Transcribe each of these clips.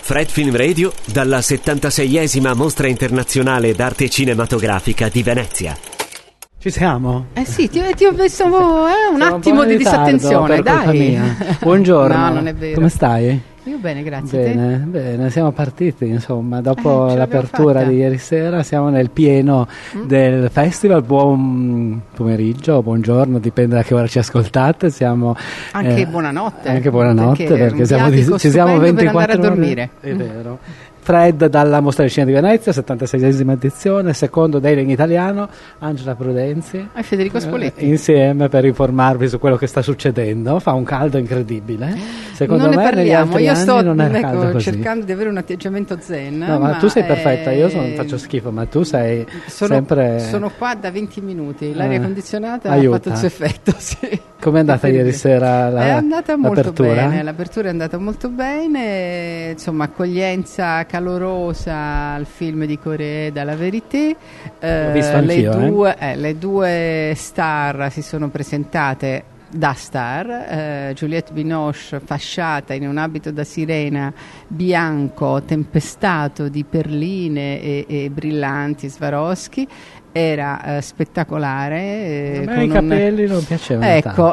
Fred Film Radio dalla 76esima Mostra Internazionale d'Arte Cinematografica di Venezia. Ci siamo? Sì, ti ho messo un attimo di disattenzione, dai. Buongiorno. No, non è vero. Come stai? Io bene, grazie. Bene, siamo partiti, insomma, dopo ce l'apertura l'abbiamo di ieri sera siamo nel pieno del festival. Buon pomeriggio, buongiorno, dipende da che ora ci ascoltate. Siamo anche buonanotte. Anche buonanotte, perché ci siamo 24 per andare a ore. dormire. È vero. Fred dalla Mostra di Cinema di Venezia, 76esima edizione, secondo Daily in italiano, Angela Prudenzi e Federico Spoletti insieme per informarvi su quello che sta succedendo. Fa un caldo incredibile, secondo non me ne parliamo. Io sto cercando di avere un atteggiamento zen. No, ma tu sei perfetta, io faccio schifo, ma tu sei sempre... Sono qua da 20 minuti, l'aria condizionata aiuta. ha fatto il suo effetto, sì. Com'è andata ieri sera è andata molto l'apertura? Bene, l'apertura è andata molto bene, insomma, accoglienza calorosa al film di Koreeda, La Vérité. L'ho visto anch'io, le due star si sono presentate da star, Juliette Binoche fasciata in un abito da sirena bianco tempestato di perline e brillanti Swarovski. Era spettacolare. A me i capelli non piacevano ecco,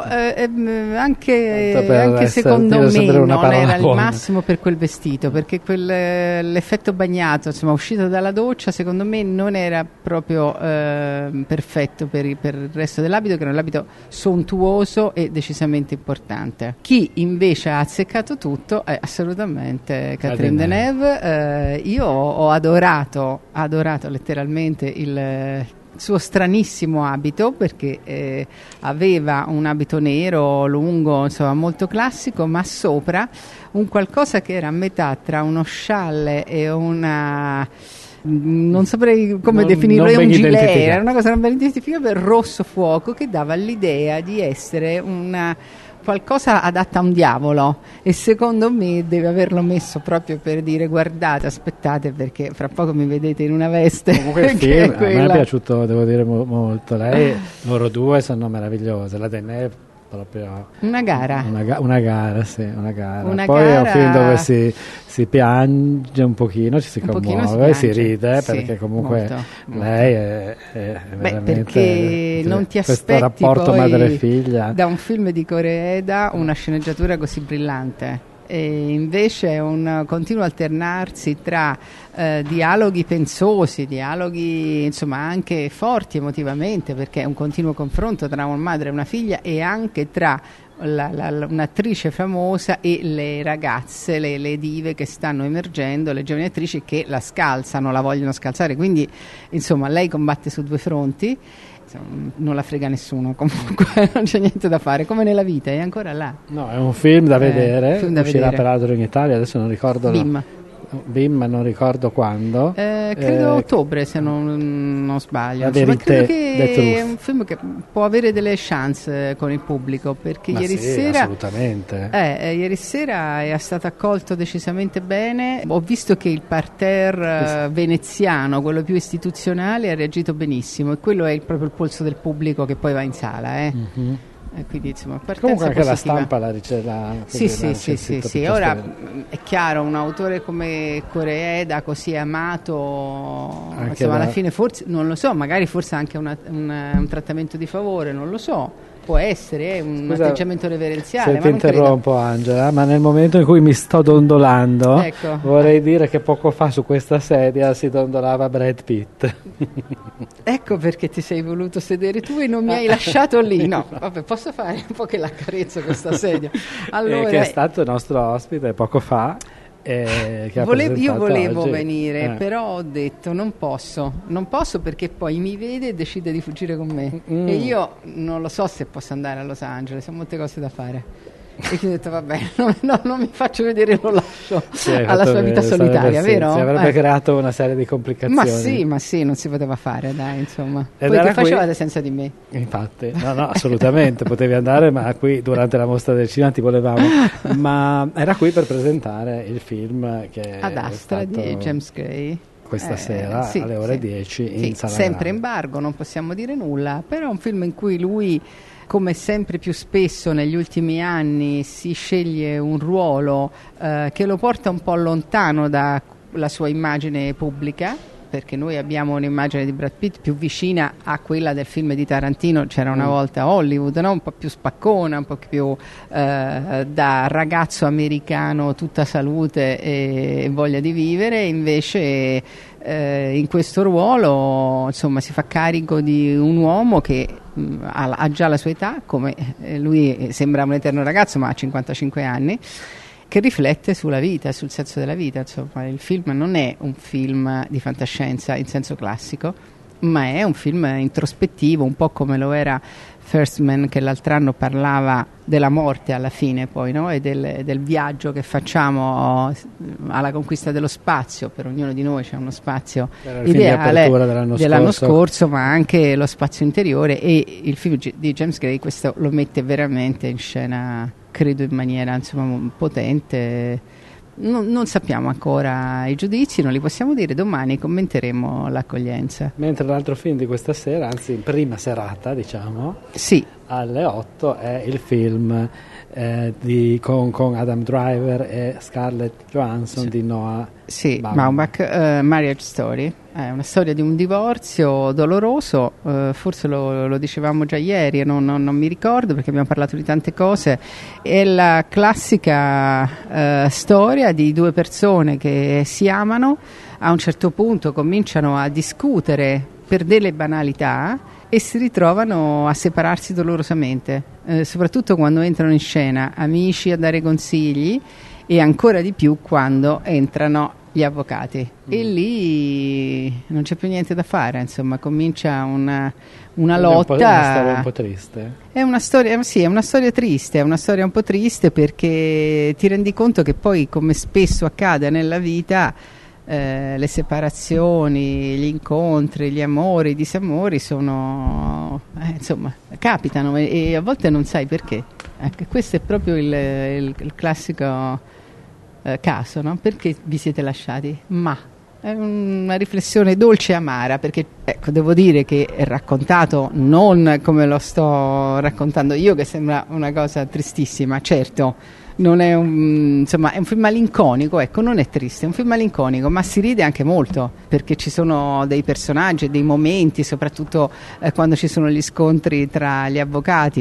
anche secondo me non era il massimo per quel vestito, perché l'effetto bagnato, insomma, uscito dalla doccia, secondo me non era proprio perfetto per il resto dell'abito, che era un abito sontuoso e decisamente importante. Chi invece ha azzeccato tutto è assolutamente Catherine Deneuve. Io ho adorato letteralmente il suo stranissimo abito, perché aveva un abito nero lungo, insomma molto classico, ma sopra un qualcosa che era a metà tra uno scialle e una... non saprei come definirlo, è un gilet, era una cosa non ben identificabile, rosso fuoco, che dava l'idea di essere qualcosa adatta a un diavolo, e secondo me deve averlo messo proprio per dire: guardate, aspettate, perché fra poco mi vedete in una veste. Comunque il film a me è piaciuto, devo dire, molto. Loro due sono meravigliose, la Deneuve proprio una gara. Una gara. Poi è un film dove si piange un pochino, ci si commuove, si ride, perché comunque molto. Lei è veramente, perché non ti aspetti questo rapporto poi madre-figlia da un film di Koreeda una sceneggiatura così brillante. E invece è un continuo alternarsi tra dialoghi pensosi, dialoghi insomma anche forti emotivamente, perché è un continuo confronto tra una madre e una figlia, e anche tra un'attrice famosa e le ragazze, le dive che stanno emergendo, le giovani attrici che la scalzano, la vogliono scalzare, quindi insomma lei combatte su due fronti. Non la frega nessuno, comunque non c'è niente da fare, come nella vita, è ancora là. No, è un film da vedere, uscirà peraltro in Italia, adesso non ricordo BIM, ma non ricordo quando. Credo ottobre, se non sbaglio. Insomma, credo che è un film che può avere delle chance con il pubblico, perché ieri sera assolutamente. Ieri sera è stato accolto decisamente bene. Ho visto che il parterre veneziano, quello più istituzionale, ha reagito benissimo, e quello è proprio il polso del pubblico che poi va in sala. Mm-hmm. Quindi insomma, comunque anche positiva. La stampa la riceve. Sì. Ora è chiaro, un autore come Koreeda, così amato, insomma, alla fine forse, non lo so, magari forse anche un trattamento di favore, non lo so. Può essere un atteggiamento reverenziale. Se ti interrompo, Angela, ma nel momento in cui mi sto dondolando, vorrei dire che poco fa su questa sedia si dondolava Brad Pitt. Ecco perché ti sei voluto sedere tu e non mi hai lasciato lì. No, vabbè, posso fare un po' che l'accarezzo questa sedia. Allora, che è stato il nostro ospite poco fa. Io volevo oggi venire, però ho detto non posso perché poi mi vede e decide di fuggire con me, e io non lo so se posso andare a Los Angeles, ho molte cose da fare. E quindi ho detto vabbè, non mi faccio vedere, lo lascio alla sua vita solitaria, vero? Si avrebbe creato una serie di complicazioni. Ma sì, non si poteva fare, dai, insomma. Poi che facevate senza di me? Infatti, no, assolutamente, potevi andare, ma qui durante la mostra del cinema ti volevamo, ma era qui per presentare il film che Ad Astra di James Gray. questa sera alle ore 10 in Sala sempre Grande. embargo, non possiamo dire nulla, però è un film in cui lui, come sempre più spesso negli ultimi anni, si sceglie un ruolo che lo porta un po' lontano dalla sua immagine pubblica, perché noi abbiamo un'immagine di Brad Pitt più vicina a quella del film di Tarantino, c'era una volta Hollywood, no? Un po' più spaccona, un po' più da ragazzo americano, tutta salute e voglia di vivere. Invece in questo ruolo, insomma, si fa carico di un uomo che ha già la sua età, come lui sembra un eterno ragazzo, ma ha 55 anni, che riflette sulla vita, sul senso della vita. Insomma, il film non è un film di fantascienza in senso classico, ma è un film introspettivo, un po' come lo era First Man, che l'altro anno parlava della morte alla fine poi, no? E del viaggio che facciamo alla conquista dello spazio. Per ognuno di noi c'è uno spazio ideale dell'anno scorso, ma anche lo spazio interiore, e il film di James Gray questo lo mette veramente in scena, credo in maniera, insomma, potente. Non sappiamo ancora i giudizi, non li possiamo dire, domani commenteremo l'accoglienza. Mentre l'altro film di questa sera, anzi in prima serata, diciamo, alle 8 è il film con Adam Driver e Scarlett Johansson di Noah Baumbach, Marriage Story. È una storia di un divorzio doloroso, forse lo dicevamo già ieri, non mi ricordo perché abbiamo parlato di tante cose. È la classica storia di due persone che si amano, a un certo punto cominciano a discutere per delle banalità e si ritrovano a separarsi dolorosamente, soprattutto quando entrano in scena amici a dare consigli, e ancora di più quando entrano gli avvocati. E lì non c'è più niente da fare, insomma, comincia una lotta. È una storia un po' triste. È una storia triste, è una storia un po' triste, perché ti rendi conto che poi, come spesso accade nella vita, le separazioni, gli incontri, gli amori, i disamori sono insomma, capitano, e a volte non sai perché. Questo è proprio il classico caso, no? Perché vi siete lasciati? Ma è una riflessione dolce e amara, perché devo dire che è raccontato non come lo sto raccontando io, che sembra una cosa tristissima. Certo, non è è un film malinconico, non è triste, è un film malinconico, ma si ride anche molto, perché ci sono dei personaggi, dei momenti, soprattutto quando ci sono gli scontri tra gli avvocati.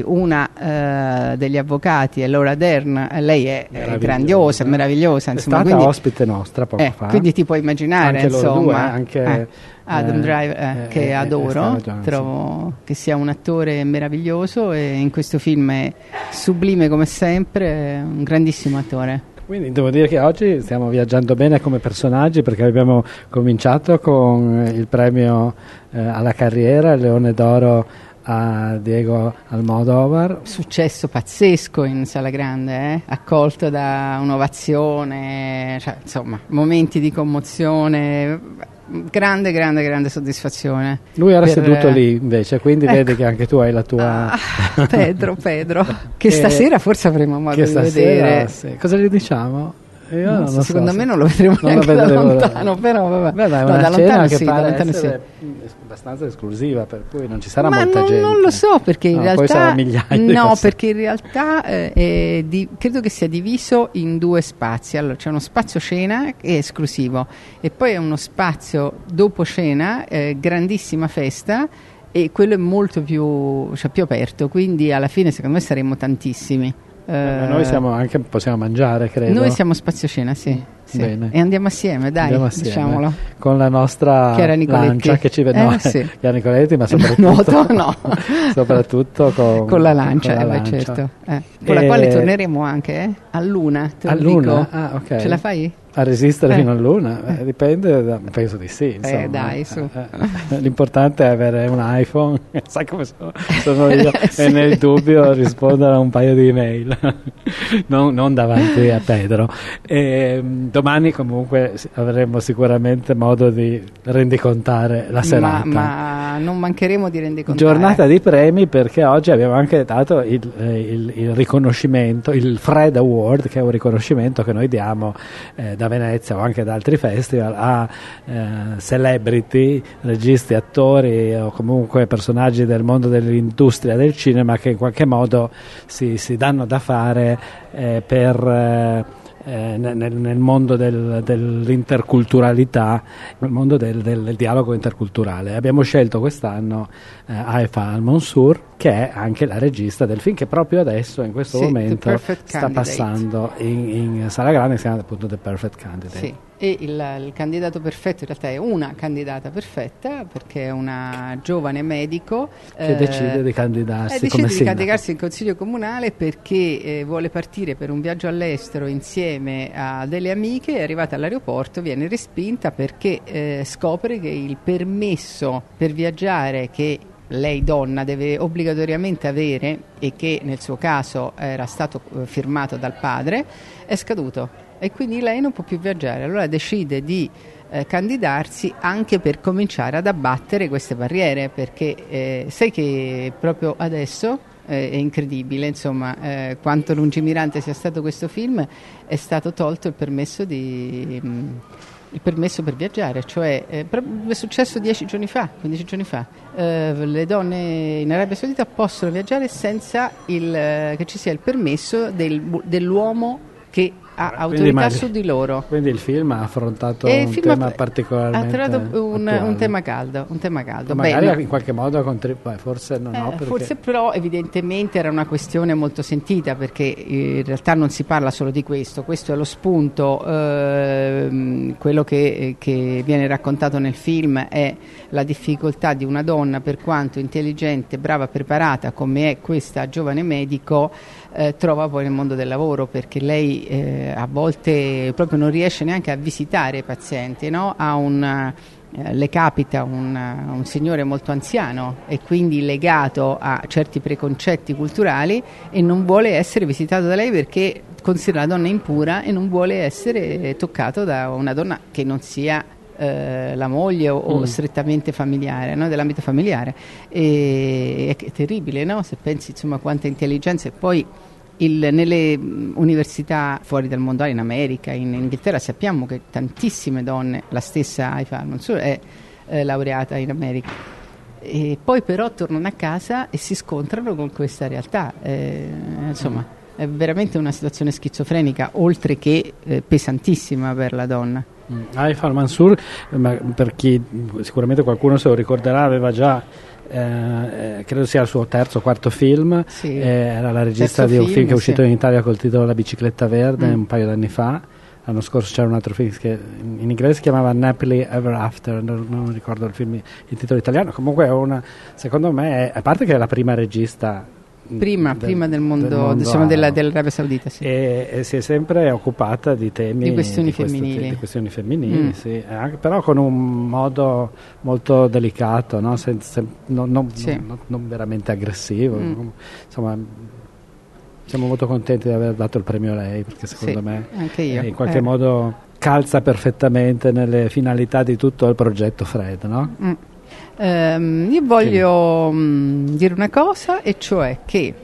Una degli avvocati è Laura Dern, lei è grandiosa, meravigliosa, insomma, è stata ospite nostra poco fa, quindi ti puoi immaginare, anche insomma, loro due, anche Adam Driver, che adoro, trovo che sia un attore meraviglioso, e in questo film è sublime come sempre, un grandissimo attore. Quindi devo dire che oggi stiamo viaggiando bene come personaggi, perché abbiamo cominciato con il premio alla carriera, il Leone d'Oro a Diego Almodóvar. Successo pazzesco in Sala Grande, accolto da un'ovazione, insomma, momenti di commozione. Grande soddisfazione. Lui era seduto lì invece, quindi vedi che anche tu hai la tua Pedro che stasera forse avremo modo di vedere. Cosa gli diciamo? Io secondo me non lo vedremo neanche da lontano, però vabbè. È una cena che pare essere abbastanza esclusiva, per cui non ci sarà molta gente. Non lo so, perché in realtà poi sarà migliaia. Perché in realtà credo che sia diviso in due spazi. Allora, c'è uno spazio cena che è esclusivo, e poi è uno spazio dopo cena, grandissima festa, e quello è molto più aperto, quindi alla fine secondo me saremo tantissimi. Noi possiamo mangiare, credo. Noi siamo spazio cena, sì. Bene. E andiamo assieme, diciamolo. Con la nostra lancia che ci vede. Chiara Nicoletti, ma soprattutto con la lancia. Certo. Con la quale torneremo anche a Luna. Okay. Ce la fai? A resistere fino a Luna? Dipende, penso di sì. Insomma. Dai, su. L'importante è avere un iPhone, sai come sono io, e nel dubbio rispondere a un paio di email, non davanti a Pedro. Domani comunque avremo sicuramente modo di rendicontare la serata. Ma non mancheremo di rendicontare. Giornata di premi, perché oggi abbiamo anche dato il riconoscimento, il Fred Award, che è un riconoscimento che noi diamo da Venezia o anche da altri festival a celebrity, registi, attori o comunque personaggi del mondo dell'industria del cinema che in qualche modo si danno da fare nel mondo dell'interculturalità, nel mondo del dialogo interculturale. Abbiamo scelto quest'anno Haifa Al-Mansour, che è anche la regista del film che proprio adesso in questo momento sta passando in sala grande, si chiama appunto The Perfect Candidate. Sì. E il candidato perfetto in realtà è una candidata perfetta, perché è una giovane medico che decide di candidarsi in consiglio comunale perché vuole partire per un viaggio all'estero insieme a delle amiche. È arrivata all'aeroporto, viene respinta perché scopre che il permesso per viaggiare che lei donna deve obbligatoriamente avere, e che nel suo caso era stato firmato dal padre, è scaduto. E quindi lei non può più viaggiare, allora decide di candidarsi anche per cominciare ad abbattere queste barriere, perché sai che proprio adesso è incredibile, insomma, quanto lungimirante sia stato questo film. È stato tolto il permesso per viaggiare, cioè è successo 10 giorni fa, 15 giorni fa. Le donne in Arabia Saudita possono viaggiare senza che ci sia il permesso dell'uomo che ha autorità su di loro. Quindi il film ha affrontato tema particolarmente un tema caldo. Magari in qualche modo forse forse però evidentemente era una questione molto sentita, perché in realtà non si parla solo di questo è lo spunto. Quello che viene raccontato nel film è la difficoltà di una donna, per quanto intelligente, brava, preparata come è questa giovane medico, trova poi nel mondo del lavoro, perché lei a volte proprio non riesce neanche a visitare i pazienti, no? Le capita un signore molto anziano e quindi legato a certi preconcetti culturali, e non vuole essere visitato da lei perché considera la donna impura e non vuole essere toccato da una donna che non sia la moglie o strettamente familiare, no? Dell'ambito familiare. È terribile, no? Se pensi insomma quanta intelligenza. E poi nelle università fuori dal mondo, in America, in Inghilterra, sappiamo che tantissime donne, la stessa Haifa Al-Mansour è laureata in America, e poi però tornano a casa e si scontrano con questa realtà. Insomma, è veramente una situazione schizofrenica, oltre che pesantissima per la donna. Haifa Al-Mansour, per chi sicuramente qualcuno se lo ricorderà, aveva già credo sia il suo terzo o quarto film, sì. Era la regista di un film che è uscito in Italia col titolo La bicicletta verde un paio d'anni fa. L'anno scorso c'era un altro film che in inglese si chiamava Happily Ever After, non ricordo il titolo italiano. Comunque secondo me a parte che è la prima regista prima del mondo diciamo, dell'Arabia Saudita, sì. E si è sempre occupata di temi di questioni femminili, sì, però con un modo molto delicato, no? Non veramente aggressivo. Insomma, siamo molto contenti di aver dato il premio a lei, perché secondo me anche io. In qualche modo calza perfettamente nelle finalità di tutto il progetto Fred, no? Io voglio dire una cosa, e cioè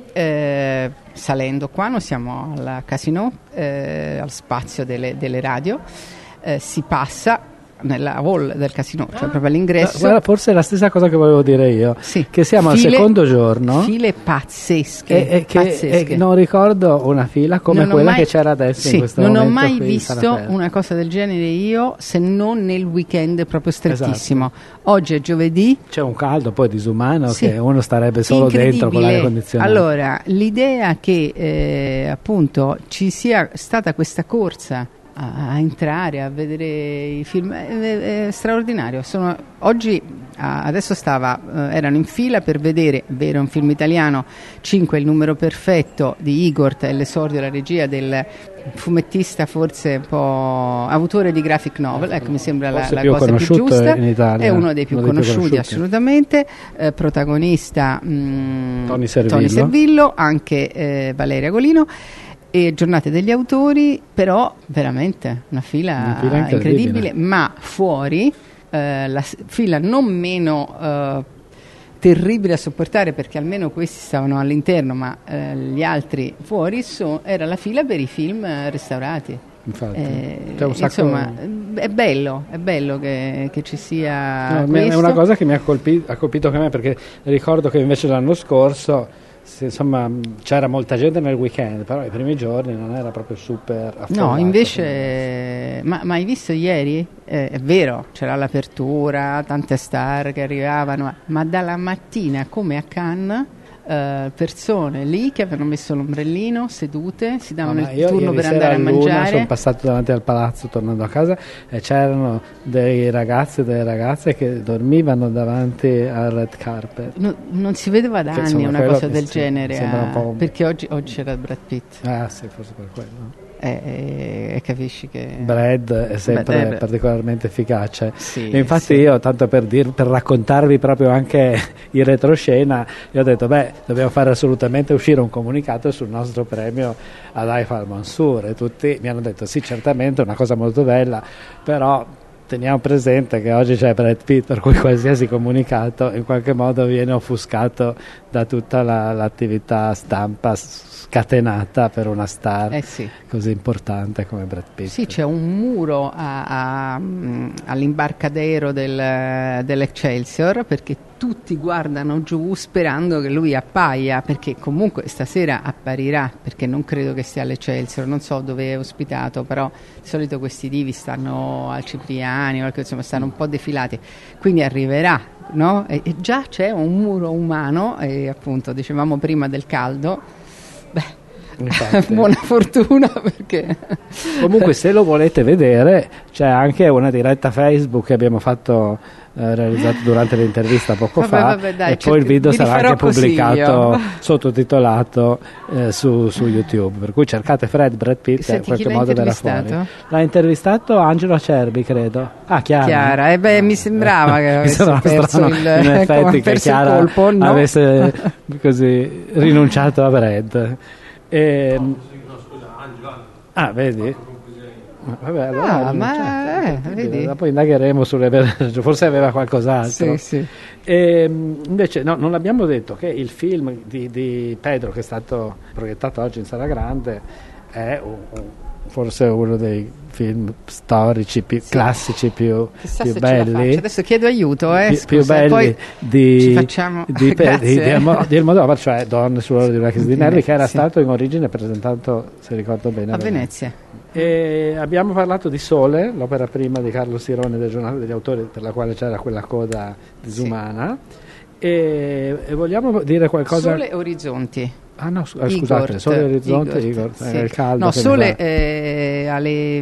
che salendo qua, noi siamo alla Casino, al spazio delle radio, si passa nella hall del Casino, cioè proprio all'ingresso. Guarda, forse è la stessa cosa che volevo dire io, sì. Che siamo al secondo giorno, file pazzesche, e non ricordo una fila come quella che c'era adesso, in questo momento. Non ho mai visto una cosa del genere io, se non nel weekend proprio strettissimo. Esatto. Oggi è giovedì, c'è un caldo poi disumano, che uno starebbe solo dentro con l'aria condizionata. Allora, l'idea che appunto ci sia stata questa corsa a entrare, a vedere i film è straordinario. Oggi adesso erano in fila per vedere un film italiano, 5 il numero perfetto di Igor, l'esordio, la regia del fumettista, forse un po' autore di graphic novel, ecco, mi sembra la cosa più giusta. In Italia, è uno dei più conosciuti assolutamente, protagonista Tony Servillo, anche Valeria Golino. e Giornate degli autori, però veramente una fila incredibile, ma fuori la fila non meno terribile a sopportare, perché almeno questi stavano all'interno, ma gli altri fuori, era la fila per i film restaurati. Infatti, insomma, è bello che ci sia questo. È una cosa che mi ha colpito anche a me, perché ricordo che invece l'anno scorso insomma c'era molta gente nel weekend, però i primi giorni non era proprio super affollato. No, invece ma hai visto ieri? È vero, c'era l'apertura, tante star che arrivavano, ma dalla mattina come a Cannes persone lì che avevano messo l'ombrellino, sedute, si davano il turno per andare a mangiare. Sono passato davanti al palazzo tornando a casa e c'erano dei ragazzi e delle ragazze che dormivano davanti al red carpet. Non si vedeva da anni una cosa del genere, perché oggi c'era Brad Pitt. Ah sì, forse per quello. E capisci che Brad è sempre particolarmente efficace. Sì, e infatti io, tanto per raccontarvi proprio anche il retroscena, io ho detto dobbiamo fare assolutamente uscire un comunicato sul nostro premio ad Haifar Mansour, e tutti mi hanno detto sì, certamente è una cosa molto bella, però teniamo presente che oggi c'è Brad Pitt, per cui qualsiasi comunicato in qualche modo viene offuscato da tutta l'attività stampa scatenata per una star così importante come Brad Pitt. Sì, c'è un muro all'imbarcadero dell'Excelsior, perché tutti guardano giù sperando che lui appaia, perché comunque stasera apparirà, perché non credo che sia all'Excelsior, non so dove è ospitato, però di solito questi divi stanno al Cipriani, insomma stanno un po' defilati, quindi arriverà, no? E già c'è un muro umano, e appunto dicevamo prima del caldo. Buona fortuna, perché comunque se lo volete vedere c'è anche una diretta Facebook che abbiamo fatto realizzato durante l'intervista poco fa, dai, e poi il video sarà anche pubblicato sottotitolato su YouTube, per cui cercate Brad Pitt. Senti, in qualche modo verrà fuori. L'ha intervistato Angelo Acerbi, credo. Chiara. Mi sembrava che avesse perso in effetti che Chiara colpo, no? avesse così rinunciato a Brad. Vedi? Vabbè, allora vedi? Dopo indagheremo forse aveva qualcos'altro. Sì. Invece non abbiamo detto che il film di Pedro, che è stato proiettato oggi in Sala Grande, è forse uno dei film storici classici più belli. Adesso chiedo aiuto, più belli poi ci facciamo di Almodovar, cioè Donne sull'oro di una Chiesa che era stato in origine presentato, se ricordo bene, a Venezia. E abbiamo parlato di Sole, l'opera prima di Carlo Sironi del Giornale degli Autori, per la quale c'era quella coda disumana, e vogliamo dire qualcosa. Sole e Orizzonti. Scusate, Sole e Orizzonti, Igor, era il caldo. No, Sole alle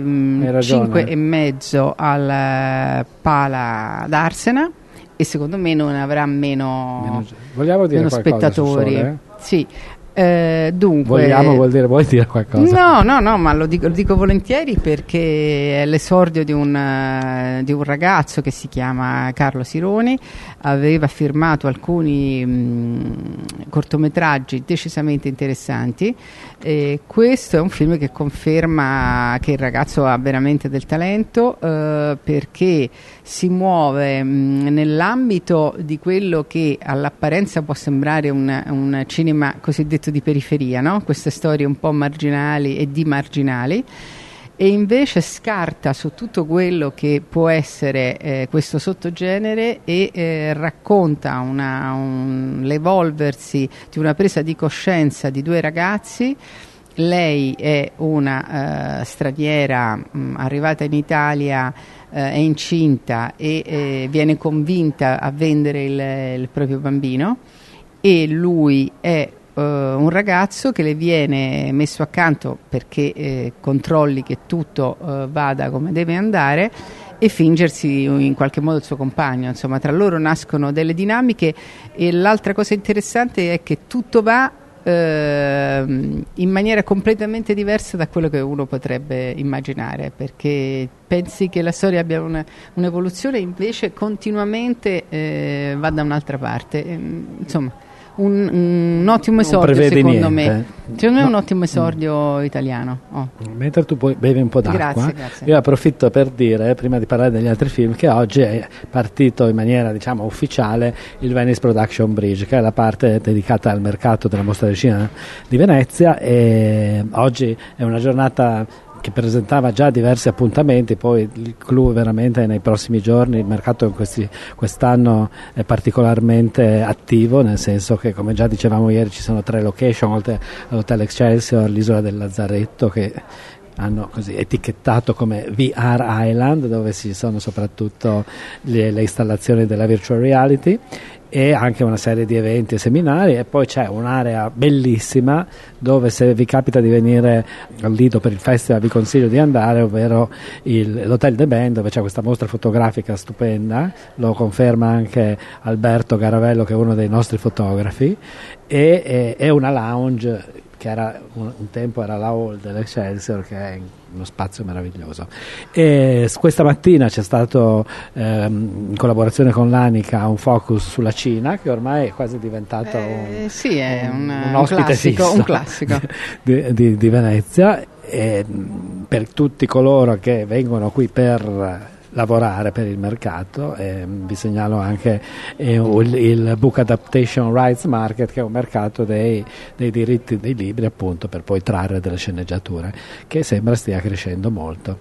5:30 al Pala d'Arsena, e secondo me non avrà meno vogliamo dire spettatori. Sole? Sì. Dunque, vuoi dire qualcosa? No, ma lo dico volentieri, perché è l'esordio di un ragazzo che si chiama Carlo Sironi. Aveva firmato alcuni cortometraggi decisamente interessanti, e questo è un film che conferma che il ragazzo ha veramente del talento, perché si muove nell'ambito di quello che all'apparenza può sembrare un cinema cosiddetto di periferia, no? Queste storie un po' marginali e di marginali, e invece scarta su tutto quello che può essere questo sottogenere, e racconta l'evolversi di una presa di coscienza di due ragazzi. Lei è una straniera arrivata in Italia, è incinta, e viene convinta a vendere il proprio bambino, e lui è un ragazzo che le viene messo accanto perché controlli che tutto vada come deve andare, e fingersi in qualche modo il suo compagno. Insomma, tra loro nascono delle dinamiche, e l'altra cosa interessante è che tutto va in maniera completamente diversa da quello che uno potrebbe immaginare, perché pensi che la storia abbia un'evoluzione, invece continuamente va da un'altra parte. Insomma, un ottimo esordio, secondo me. Secondo me è un ottimo esordio italiano. Mentre tu poi bevi un po' d'acqua, grazie. io approfitto per dire, prima di parlare degli altri film, che oggi è partito in maniera ufficiale il Venice Production Bridge, che è la parte dedicata al mercato della Mostra del Cinema di Venezia, e oggi è una giornata che presentava già diversi appuntamenti. Poi il clou veramente nei prossimi giorni. Il mercato quest'anno è particolarmente attivo, nel senso che, come già dicevamo ieri, ci sono 3 location, oltre all'Hotel Excelsior, l'isola del Lazzaretto, che hanno così etichettato come VR Island, dove ci sono soprattutto le installazioni della virtual reality, e anche una serie di eventi e seminari. E poi c'è un'area bellissima dove, se vi capita di venire al Lido per il festival, vi consiglio di andare, ovvero l'Hotel de Ben, dove c'è questa mostra fotografica stupenda, lo conferma anche Alberto Garavello, che è uno dei nostri fotografi, e è una lounge che era un tempo era la hall dell'Excelsior, che è uno spazio meraviglioso. E questa mattina c'è stato, in collaborazione con l'Anica, un focus sulla Cina, che ormai è quasi diventato un ospite classico, fisso, un classico di Venezia, e per tutti coloro che vengono qui per lavorare per il mercato. Vi segnalo anche il Book Adaptation Rights Market, che è un mercato dei diritti dei libri, appunto, per poi trarre delle sceneggiature, che sembra stia crescendo molto.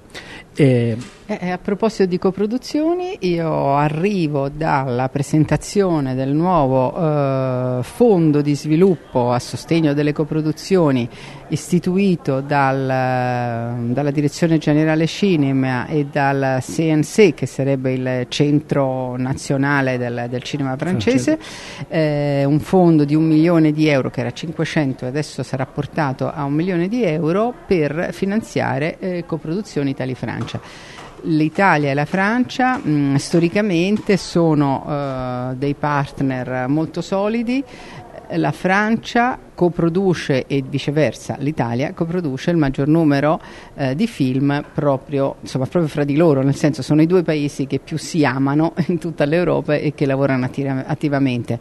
A proposito di coproduzioni, io arrivo dalla presentazione del nuovo fondo di sviluppo a sostegno delle coproduzioni istituito dalla Direzione Generale Cinema e dal CNC, che sarebbe il Centro Nazionale del Cinema Francese, un fondo di 1 milione di euro, che era 500 e adesso sarà portato a 1 milione di euro, per finanziare coproduzioni Italia-Francia. L'Italia e la Francia storicamente sono dei partner molto solidi. La Francia coproduce, e viceversa l'Italia coproduce, il maggior numero di film proprio fra di loro, nel senso, sono i 2 paesi che più si amano in tutta l'Europa e che lavorano attivamente.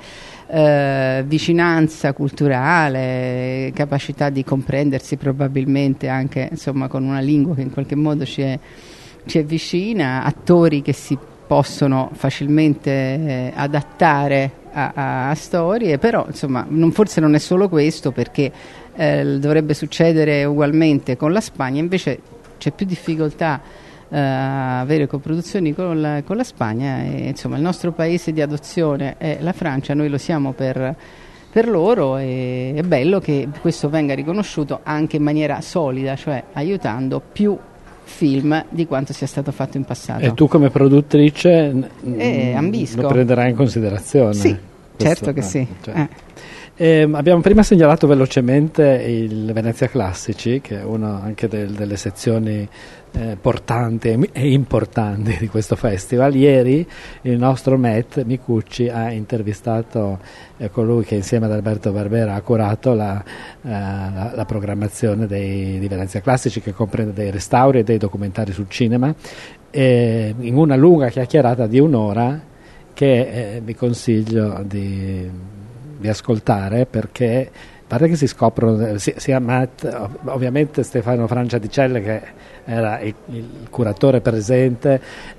Vicinanza culturale, capacità di comprendersi, probabilmente anche con una lingua che in qualche modo ci è vicina, attori che si possono facilmente adattare a storie, però forse non è solo questo, perché dovrebbe succedere ugualmente con la Spagna. Invece c'è più difficoltà a avere coproduzioni con la Spagna, e il nostro paese di adozione è la Francia, noi lo siamo per loro, e è bello che questo venga riconosciuto anche in maniera solida, cioè aiutando più film di quanto sia stato fatto in passato. E tu, come produttrice, ambisco, lo prenderai in considerazione? Sì, certo che sì. Abbiamo prima segnalato velocemente il Venezia Classici, che è una anche delle sezioni portanti e importanti di questo festival. Ieri il nostro Matt Micucci ha intervistato colui che insieme ad Alberto Barbera ha curato la programmazione di Venezia Classici, che comprende dei restauri e dei documentari sul cinema, in una lunga chiacchierata di 1 ora che vi consiglio di ascoltare, perché pare che si scoprono sia Matt, ovviamente Stefano Franciaticelle, che era il curatore presente,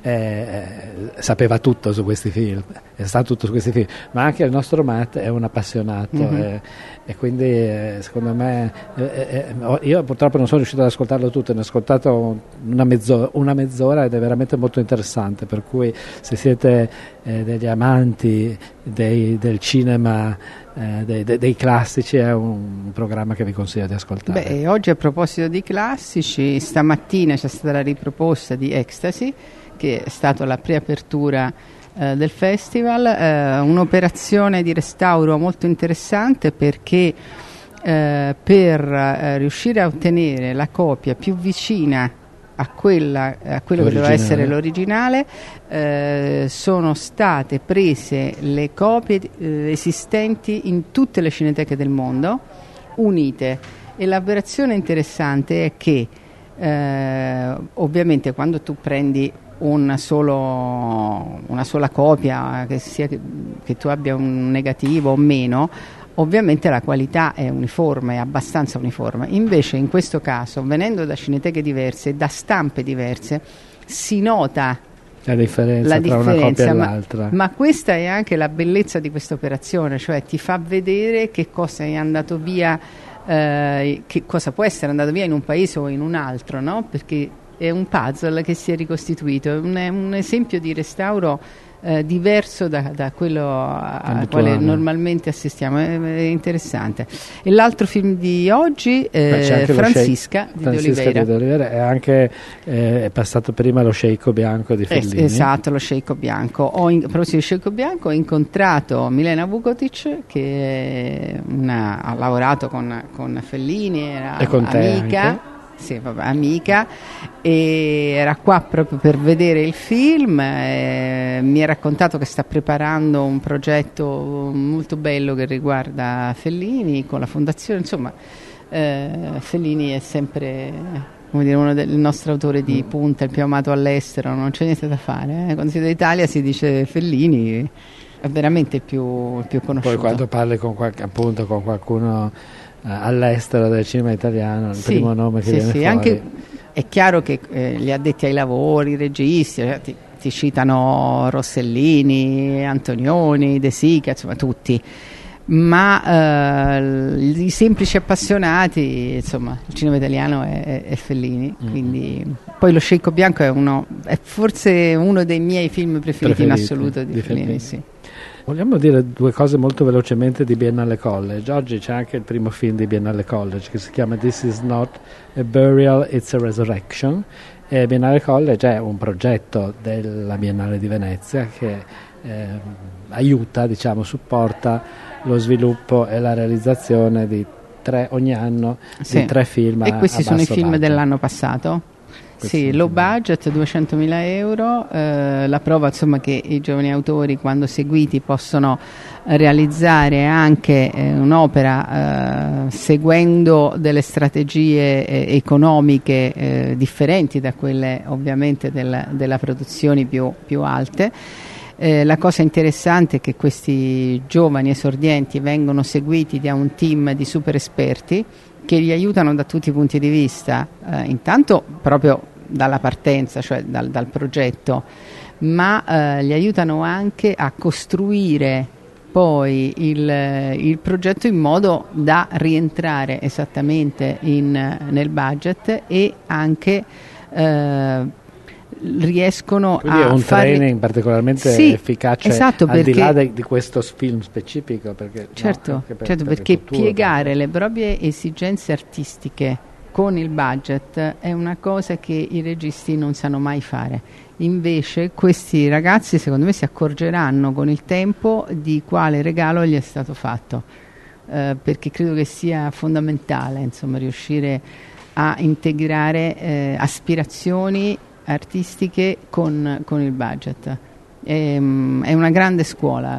sapeva tutto su questi film, ma anche il nostro Matt è un appassionato, e quindi secondo me io purtroppo non sono riuscito ad ascoltarlo tutto, ne ho ascoltato una mezz'ora ed è veramente molto interessante, per cui se siete degli amanti del cinema, dei classici, è un programma che vi consiglio di ascoltare. Oggi, a proposito di classici, stamattina c'è stata la riproposta di Ecstasy, che è stata la preapertura del festival, un'operazione di restauro molto interessante, perché per riuscire a ottenere la copia più vicina a quello che doveva essere l'originale, sono state prese le copie esistenti in tutte le cineteche del mondo, unite, e l'operazione interessante è che ovviamente quando tu prendi una sola copia, che sia che tu abbia un negativo o meno, ovviamente la qualità è uniforme, è abbastanza uniforme. Invece in questo caso, venendo da cineteche diverse e da stampe diverse, si nota la differenza tra una copia e l'altra. Ma questa è anche la bellezza di questa operazione, cioè ti fa vedere che cosa è andato via, che cosa può essere andato via in un paese o in un altro, no? Perché è un puzzle che si è ricostituito, è un esempio di restauro diverso da quello al quale normalmente assistiamo. È interessante. E l'altro film di oggi è Francisca di Oliveira. È anche è passato prima lo Sceicco Bianco di Fellini. Esatto, lo Sceicco Bianco. A proposito di Sceicco Bianco, ho incontrato Milena Vukotic, che ha lavorato con Fellini, era e con amica. Anche. Sì, vabbè, amica, e era qua proprio per vedere il film. Mi ha raccontato che sta preparando un progetto molto bello che riguarda Fellini con la fondazione. Insomma, Fellini è sempre, come dire, uno del nostro autore di punta, il più amato all'estero, non c'è niente da fare. Quando si va in Italia si dice Fellini, è veramente il più conosciuto. Poi quando parli con qualcuno all'estero del cinema italiano, il primo nome che viene fuori. Anche, è chiaro che gli addetti ai lavori, i registi, ti citano Rossellini, Antonioni, De Sica, insomma tutti, ma i semplici appassionati, insomma, il cinema italiano è Fellini, quindi poi lo Sceicco Bianco è forse uno dei miei film preferiti in assoluto di Fellini, sì. Vogliamo dire due cose molto velocemente di Biennale College. Oggi c'è anche il primo film di Biennale College che si chiama This is not a burial, it's a resurrection. E Biennale College è un progetto della Biennale di Venezia che aiuta, supporta lo sviluppo e la realizzazione di ogni anno di 3 film. E questi sono i film budget. Dell'anno passato? Sì, low budget, 200.000 euro, la prova insomma che i giovani autori quando seguiti possono realizzare anche un'opera seguendo delle strategie economiche differenti da quelle ovviamente della produzioni più alte. La cosa interessante è che questi giovani esordienti vengono seguiti da un team di super esperti che li aiutano da tutti i punti di vista, intanto proprio dalla partenza, cioè dal progetto, ma li aiutano anche a costruire poi il progetto in modo da rientrare esattamente nel budget e anche riescono quindi a è un fare training particolarmente efficace, esatto, al di là di questo film specifico, perché certo, perché piegare le proprie esigenze artistiche con il budget è una cosa che i registi non sanno mai fare. Invece questi ragazzi secondo me si accorgeranno con il tempo di quale regalo gli è stato fatto, perché credo che sia fondamentale insomma riuscire a integrare aspirazioni artistiche con il budget. È una grande scuola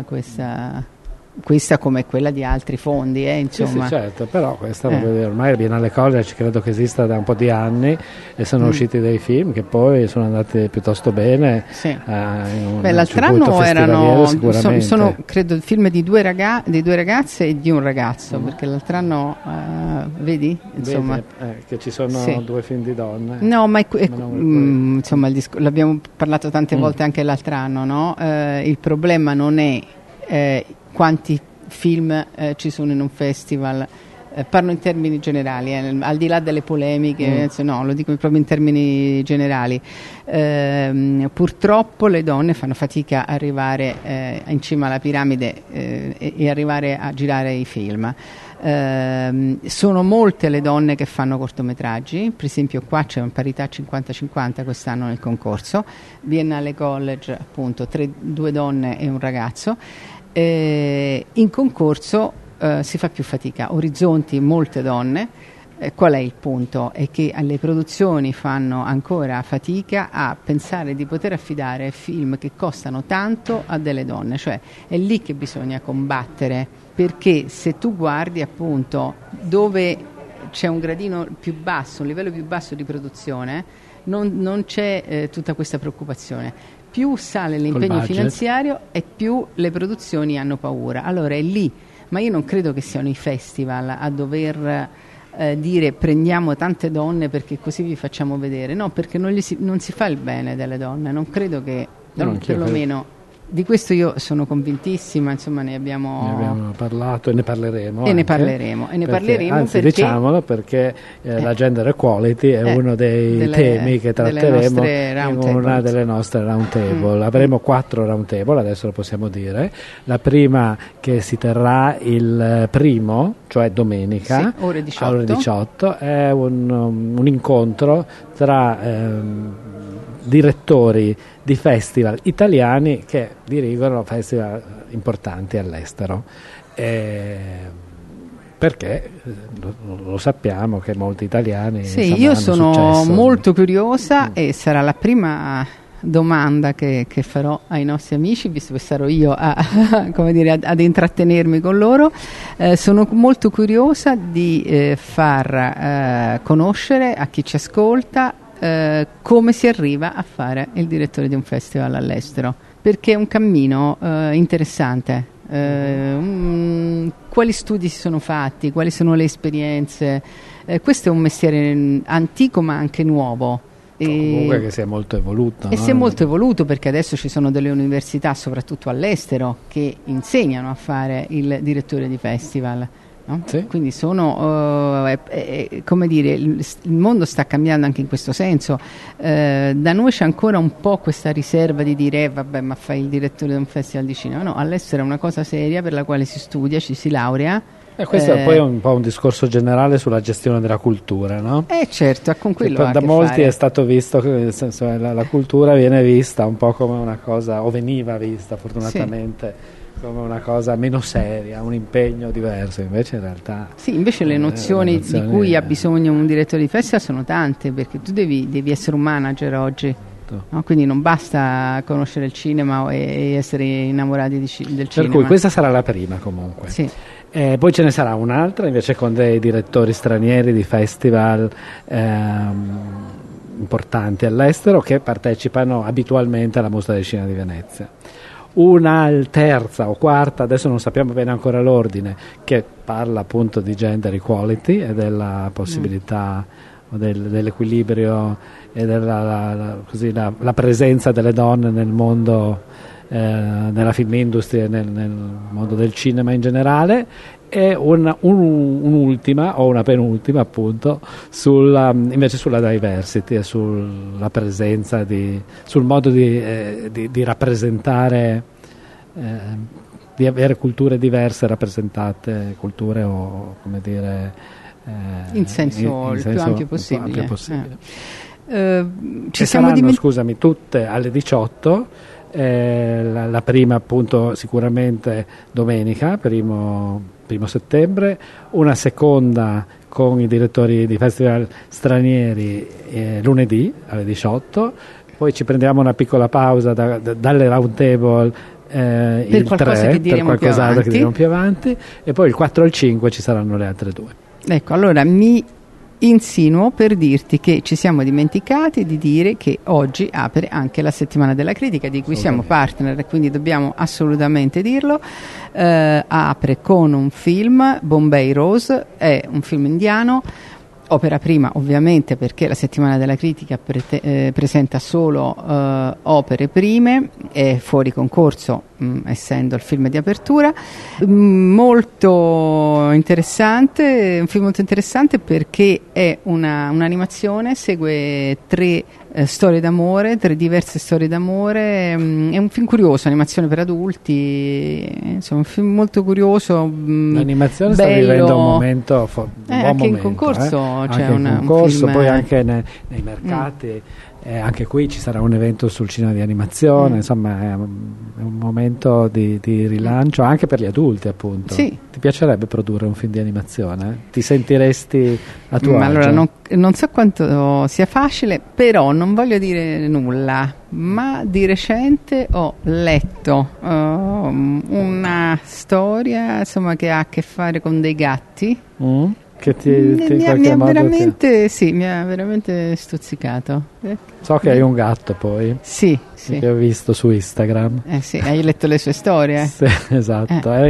questa come quella di altri fondi, insomma. Sì, certo, però questa ormai il Biennale College credo che esista da un po' di anni e sono usciti dei film che poi sono andati piuttosto bene. Sì. L'altro anno erano sono credo film di due ragazze e di un ragazzo, perché l'altro anno vedi insomma che ci sono 2 film di donne. No, ma insomma l'abbiamo parlato tante volte anche l'altro anno, no? Il problema non è quanti film ci sono in un festival, parlo in termini generali, al di là delle polemiche, no, lo dico proprio in termini generali. Purtroppo le donne fanno fatica a arrivare in cima alla piramide e arrivare a girare i film. Sono molte le donne che fanno cortometraggi, per esempio qua c'è una parità 50-50 quest'anno nel concorso, Biennale College appunto 2 donne e un ragazzo. In concorso si fa più fatica, Orizzonti molte donne. Qual è il punto? È che le produzioni fanno ancora fatica a pensare di poter affidare film che costano tanto a delle donne, cioè è lì che bisogna combattere, perché se tu guardi appunto dove c'è un gradino più basso, un livello più basso di produzione, non c'è tutta questa preoccupazione. Più sale l'impegno finanziario e più le produzioni hanno paura. Allora è lì ma io non credo che siano i festival a dover dire prendiamo tante donne perché così vi facciamo vedere. No, perché non si fa il bene delle donne, non credo che, perlomeno di questo io sono convintissima, insomma ne abbiamo parlato e ne parleremo. Anzi, perché, diciamolo, perché la gender equality è uno dei temi che tratteremo in una delle nostre round table. Avremo 4 round table, adesso lo possiamo dire. La prima che si terrà il primo, cioè domenica, ore 18, è un incontro tra direttori di festival italiani che dirigono festival importanti all'estero, perché lo sappiamo che molti italiani io sono molto curiosa e sarà la prima domanda che farò ai nostri amici, visto che sarò io ad intrattenermi con loro. Sono molto curiosa di far conoscere a chi ci ascolta come si arriva a fare il direttore di un festival all'estero, perché è un cammino interessante. Quali studi si sono fatti, quali sono le esperienze? Questo è un mestiere antico ma anche nuovo. Comunque che si è molto evoluto. Si è molto evoluto, perché adesso ci sono delle università, soprattutto all'estero, che insegnano a fare il direttore di festival. No? Sì. Quindi come dire, il mondo sta cambiando anche in questo senso. Da noi c'è ancora un po' questa riserva di dire vabbè, ma fai il direttore di un festival di cinema. No, all'estero è una cosa seria per la quale si studia, ci si laurea. E questo è poi un po' un discorso generale sulla gestione della cultura, no? Certo, con quello da molti è stato visto che, nel senso, la cultura viene vista un po' come una cosa, o veniva vista fortunatamente, come una cosa meno seria, un impegno diverso. Invece in realtà invece le nozioni di cui ha bisogno un direttore di festival sono tante, perché tu devi essere un manager oggi, no? Quindi non basta conoscere il cinema e essere innamorati del cinema. Per cui questa sarà la prima, comunque. Sì. Poi ce ne sarà un'altra invece con dei direttori stranieri di festival importanti all'estero che partecipano abitualmente alla Mostra del Cinema di Venezia. Una terza o quarta, adesso non sappiamo bene ancora l'ordine, che parla appunto di gender equality e della possibilità dell'equilibrio e della presenza delle donne nel mondo, nella film industry e nel mondo del cinema in generale, e un'ultima o una penultima appunto invece sulla diversity e sulla presenza sul modo di rappresentare, di avere culture diverse rappresentate, culture o come dire in senso il più ampio possibile. Ci saranno, scusami, tutte alle 18. La prima appunto sicuramente domenica, primo settembre, una seconda con i direttori di festival stranieri lunedì alle 18, poi ci prendiamo una piccola pausa dalle round table il 3 per qualcos'altro che diremo più avanti, e poi il 4 al 5 ci saranno le altre 2. Ecco, allora mi insinuo per dirti che ci siamo dimenticati di dire che oggi apre anche la settimana della critica, di cui siamo partner, quindi dobbiamo assolutamente dirlo. Apre con un film, Bombay Rose, è un film indiano, opera prima ovviamente, perché la settimana della critica presenta solo opere prime, è fuori concorso essendo il film di apertura. Molto interessante, un film molto interessante perché è un'animazione, segue 3 storie d'amore, 3 diverse storie d'amore, è un film curioso, animazione per adulti, insomma un film molto curioso, l'animazione bello. Sta vivendo un momento anche in concorso c'è anche un concorso, film, poi anche nei mercati, anche qui ci sarà un evento sul cinema di animazione, insomma è un momento di rilancio anche per gli adulti, appunto. Sì. Ti piacerebbe produrre un film di animazione? Ti sentiresti a tuo agio? Allora non so quanto sia facile, però non voglio dire nulla, ma di recente ho letto una storia, insomma, che ha a che fare con dei gatti. che mi ha veramente stuzzicato. So che hai un gatto poi. Sì. Che ho visto su Instagram. Sì, hai letto le sue storie. Sì, esatto. Era è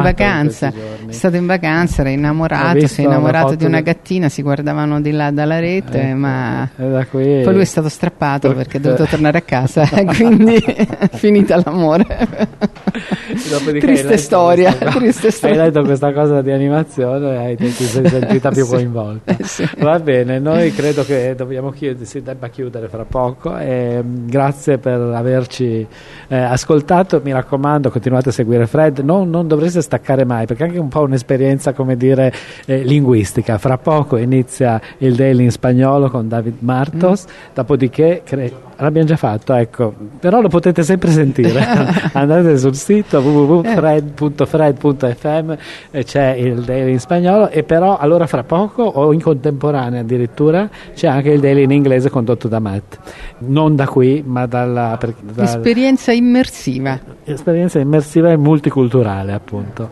stato in vacanza, era innamorato, si è innamorato di una gattina, si guardavano di là dalla rete, ma poi lui è stato strappato perché è dovuto tornare a casa, quindi è finita l'amore. Triste storia. Hai letto questa cosa di animazione e ti sei sentita più coinvolta. Sì. Va bene, noi credo che si debba chiudere fra poco. Grazie per averci ascoltato. Mi raccomando, continuate a seguire Fred, non dovreste staccare mai, perché è anche un po' un'esperienza, come dire, linguistica. Fra poco inizia il Daily in spagnolo con David Martos, dopodiché l'abbiamo già fatto, ecco, però lo potete sempre sentire. Andate sul sito www.fred.fm e c'è il Daily in spagnolo, e però allora fra poco o in contemporanea addirittura c'è anche il Daily in inglese condotto da Matt, non da qui ma esperienza immersiva e multiculturale, appunto.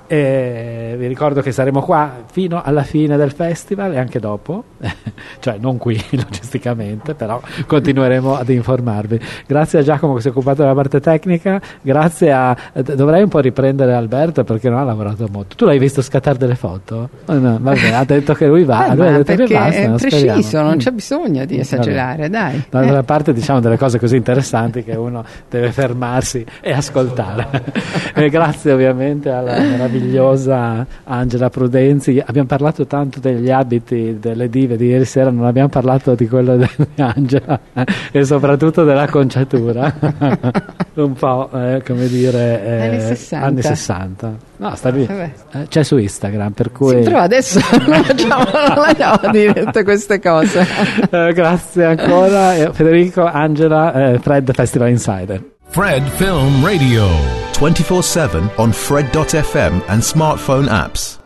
E vi ricordo che saremo qua fino alla fine del festival e anche dopo, cioè non qui logisticamente, però continueremo ad informarvi. Grazie a Giacomo che si è occupato della parte tecnica, grazie dovrei un po' riprendere Alberto perché non ha lavorato molto. Tu l'hai visto scattare delle foto? No, vabbè, ha detto che lui va, lui ha detto che basta, è preciso, non c'è bisogno di esagerare, dai. Dalla parte, diciamo, delle cose così interessanti che uno deve fermarsi e ascoltare. E grazie ovviamente alla meravigliosa Angela Prudenzi. Abbiamo parlato tanto degli abiti delle dive di ieri sera, non abbiamo parlato di quello di Angela e soprattutto della conciatura. Un po' come dire anni 60. No, sta lì. C'è su Instagram, per cui sì, però adesso non andiamo a dire tutte queste cose. Grazie ancora Federico, Angela, Fred Festival Insider. Fred Film Radio 24/7 on Fred.fm and smartphone apps.